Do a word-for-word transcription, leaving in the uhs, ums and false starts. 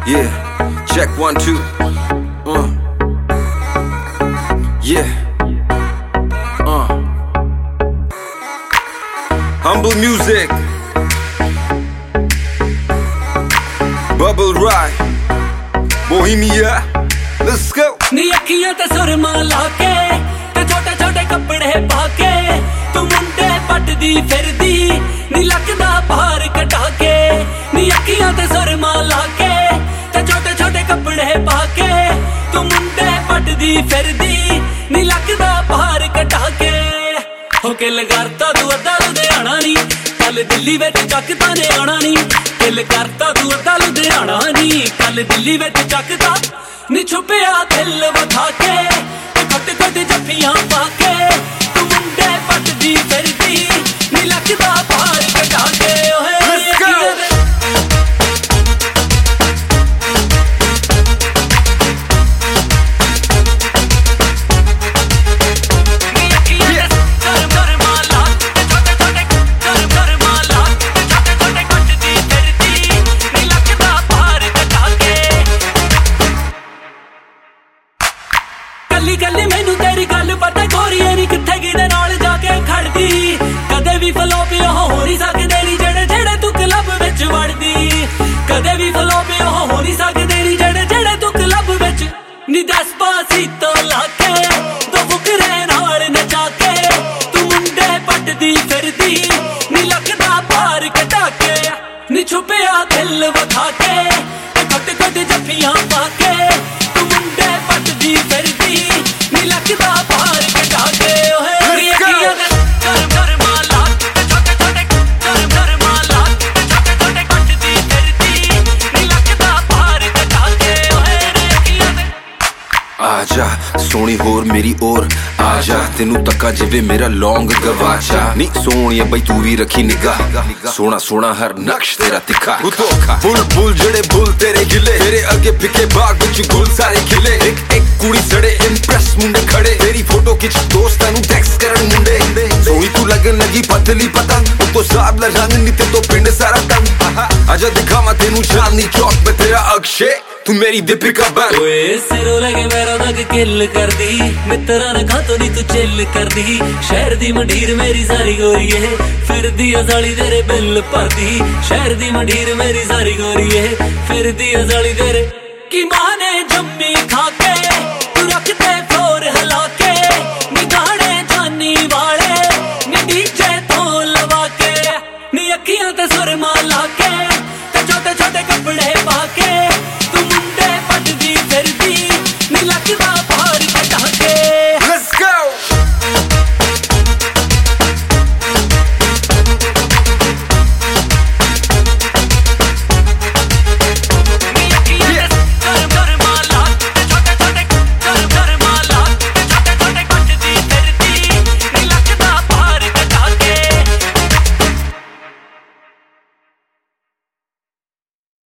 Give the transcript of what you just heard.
Yeah, check one, two. Uh. Yeah. Uh. Humble music. Bubble ride. Bohemia. Let's go. नी अखियां ते सुरमा लाके ते छोटे छोटे कपड़े पाके तू मुंडे पटदी फिरदी नी लकदा बाहर कटा के नी अखियां ते सुरमा लाके ते छोटे छोटे कपड़े पाके तू मुंडे पटदी फिरदी नी लकदा बाहर कटा के हो किल करता तू अद्धा लुधियाना नी कल दिल्ली विच चकदा ने आना नी किल करता तू अद्धा लुधियाना नी कल दिल्ली विच चकदा नी छुपिया दिल वधा के खट खट जफ्फियां पाके तू मुंडे पटदी फिरदी नी लकदा बाहर कटा के ओए गली गली मैनू तेरी गल पता गोरिए नी किथे किदे नाल जाके खड़दी कदे भी फ्लॉप हो नहीं सकदे नी जेड़े जेड़े तू क्लब विच वड़दी कदे भी फ्लॉप हो नहीं सकदे नी जेड़े जेड़े तू क्लब विच नी डेस्पासितो लाके दो फुकरे नाल नचा के तू मुंडे पटदी फिरदी नी लकदा बाहर कटा के नी छुपिया दिल वधा के खट खट जफ्फियां पाके तू मुंडे पटदी फिरदी नी लकदा बाहर कटा के ओए अखियां दे गरम गरम ला छोटे छोटे गरम गरम ला छोटे छोटे पटदी फिरदी नी लकदा बाहर कटा के ओए अखियां दे आजा सोनी होर मेरी ओर आजा तेनू तक्का जिवे मेरा लौंग गवाचा नी सोनिया बई तू भी रखी निगाह सोना सोना हर नक्श तेरा तिखा बुल बुल जड़े बुल तेरे गिले तेरे अगे फिके बाग विच गुल सारे खिले एक एक कुड़ी सड़े इंप्रेस मुंडे खड़े तेरी फोटो खिच दोस्तां नू टैक्स करन मुंडे सोनी तू लगन लगी पतली पतंग तो साब ला रंग नी ते तो पिंड सारा तंग आजा दिखावा तेनू चांदनी चौक पे तेरा अक्षय तू मेरी दीपिका बन ओए सिरों लगे मेरा तक किल कर दी मित्रा ने खातो नी तू चिल कर दी शहर दी मंडीर मेरी सारी गोरी है फिर दी अजाली तेरे बिल भर दी शहर दी मंडीर मेरी सारी गोरी है फिर दी अजाली तेरे की मां ने जम्मी खा के तू रखते फ्लोर हिला के नी गाने जानी वाले नी डीजे तो लवा के नी अखियां ते सुरमा ला के ते छोटे छोटे कपड़े पा के